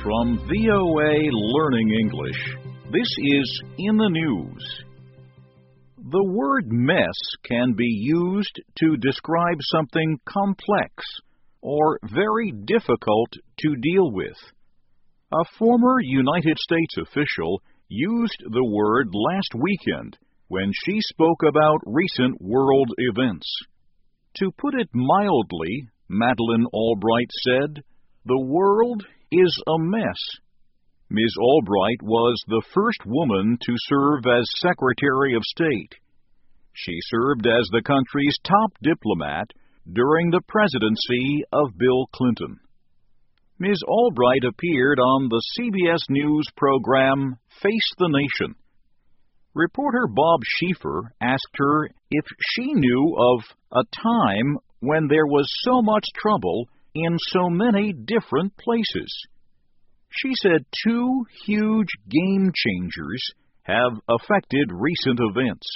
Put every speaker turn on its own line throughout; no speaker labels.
From VOA Learning English, this is In the News. The word mess can be used to describe something complex or very difficult to deal with. A former United States official used the word last weekend when she spoke about recent world events. To put it mildly, Madeleine Albright said, "The world is a mess." Ms. Albright was the first woman to serve as Secretary of State. She served as the country's top diplomat during the presidency of Bill Clinton. Ms. Albright appeared on the CBS News program Face the Nation. Reporter Bob Schieffer asked her if she knew of a time when there was so much trouble in so many different places. She said two huge game changers have affected recent events.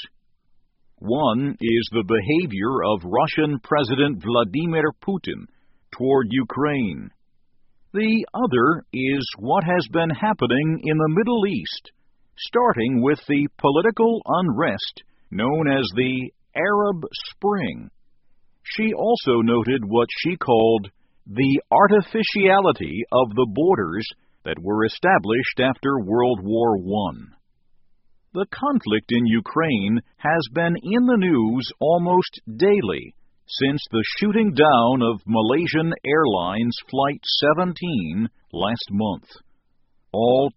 One is the behavior of Russian President Vladimir Putin toward Ukraine. The other is what has been happening in the Middle East, starting with the political unrest known as the Arab Spring. She also noted what she called the artificiality of the borders that were established after World War I. The conflict in Ukraine has been in the news almost daily since the shooting down of Malaysian Airlines Flight 17 last month. All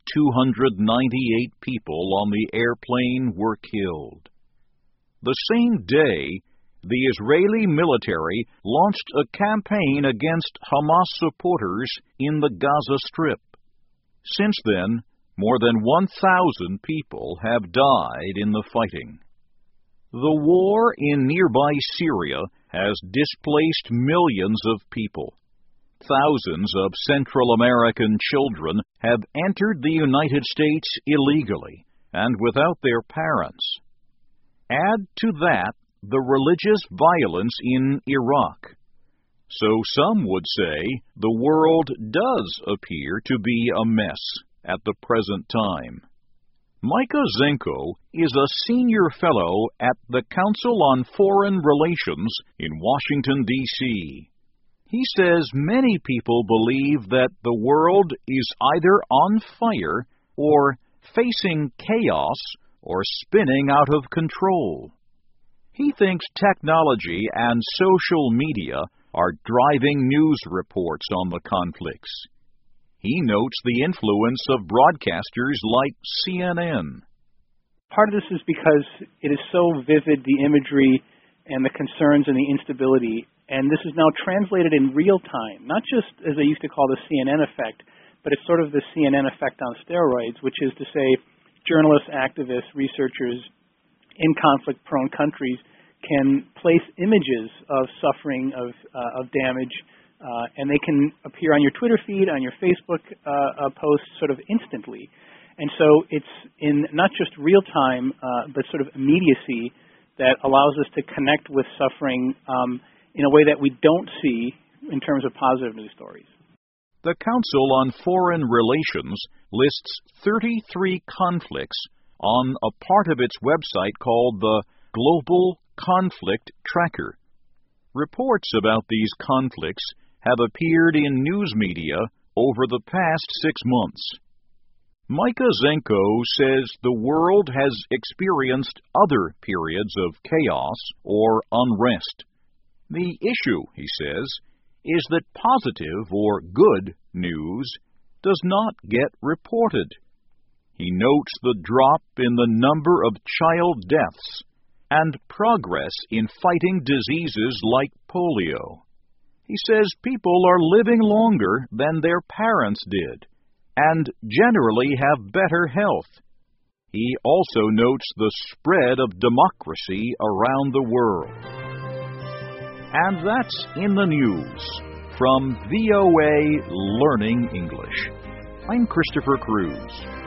298 people on the airplane were killed. The same day, the Israeli military launched a campaign against Hamas supporters in the Gaza Strip. Since then, more than 1,000 people have died in the fighting. The war in nearby Syria has displaced millions of people. Thousands of Central American children have entered the United States illegally and without their parents. Add to that the religious violence in Iraq. So some would say the world does appear to be a mess at the present time. Micah Zenko is a senior fellow at the Council on Foreign Relations in Washington, D.C. He says many people believe that the world is either on fire or facing chaos or spinning out of control. He thinks technology and social media are driving news reports on the conflicts. He notes the influence of broadcasters like CNN.
Part of this is because it is so vivid, the imagery and the concerns and the instability, and this is now translated in real time, not just as they used to call the CNN effect, but it's sort of the CNN effect on steroids, which is to say journalists, activists, researchers in conflict-prone countries can place images of suffering, of damage, and they can appear on your Twitter feed, on your Facebook post sort of instantly. And so it's in not just real time, but sort of immediacy that allows us to connect with suffering in a way that we don't see in terms of positive news stories.
The Council on Foreign Relations lists 33 conflicts on a part of its website called the Global Conflict Tracker. Reports about these conflicts have appeared in news media over the past 6 months. Micah Zenko says the world has experienced other periods of chaos or unrest. The issue, he says, is that positive or good news does not get reported. He notes the drop in the number of child deaths and progress in fighting diseases like polio. He says people are living longer than their parents did and generally have better health. He also notes the spread of democracy around the world. And that's In the News from VOA Learning English. I'm Christopher Cruz.